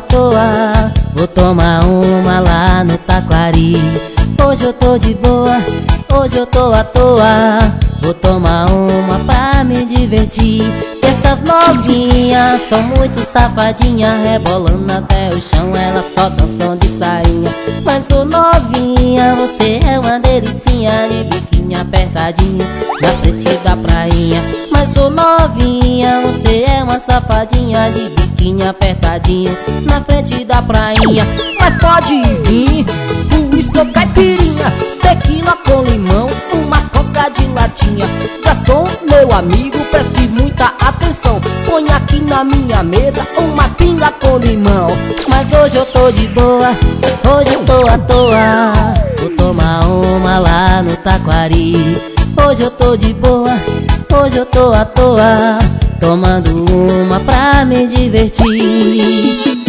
toa, vou tomar uma lá no Taquari. Hoje eu tô de boa, hoje eu tô à toa, vou tomar uma pra me divertir. Essas novinhas são muito safadinhas, rebolando até o chão, elas soltam som de sainha. Mas ô novinha, você é uma delicinha, de biquíni apertadinho na frente da prainha. Mas ô novinha, você é uma safadinha, de biquíni apertadinho na frente da prainha. Mas pode vir uísque ou caipirinha, tequila com limão, uma coca de latinha. Garçom, meu amigo, preste muita atenção, põe aqui na minha mesa uma pinga com limão. Mas hoje eu tô de boa, hoje eu tô à toa, vou tomar uma lá no Taquari. Hoje eu tô de boa, hoje eu tô à toa, tomando uma pra me divertir.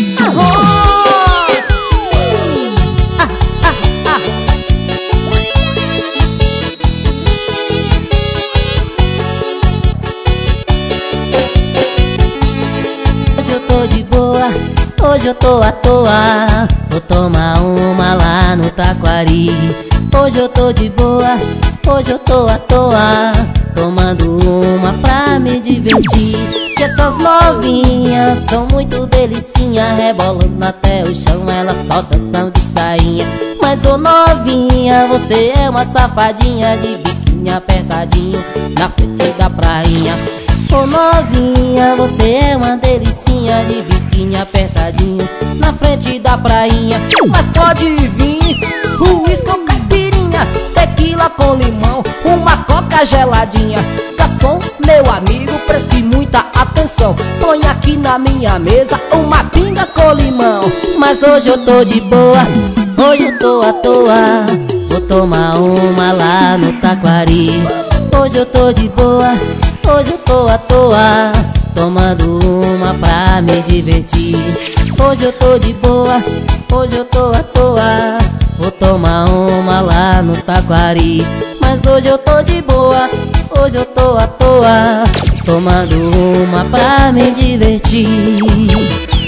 Hoje eu tô de boa, hoje eu tô à toa, vou tomar uma lá no Taquari. Hoje eu tô de boa, hoje eu tô à toa, tomando uma pra me divertir. Que essas novinhas são muito delicinhas, rebolando até o chão, elas soltam som de sainha. Mas ô novinha, você é uma safadinha, de biquíni apertadinho na frente da prainha. Ô novinha, você é uma delicinha, de biquíni apertadinho na frente da prainha. Mas pode vir uísque ou caipirinha, tequila com limão, uma coca geladinha. Garçom, meu amigo, preste muita atenção, põe aqui na minha mesa uma pinga com limão. Mas hoje eu tô de boa, hoje eu tô à toa, vou tomar uma lá no Taquari. Hoje eu tô de boa, hoje eu tô à toa, tomando uma pra me divertir. Hoje eu tô de boa, hoje eu tô à toa, vou tomar uma lá no Taquari. Mas hoje eu tô de boa, hoje eu tô à toa, tomando uma pra me divertir.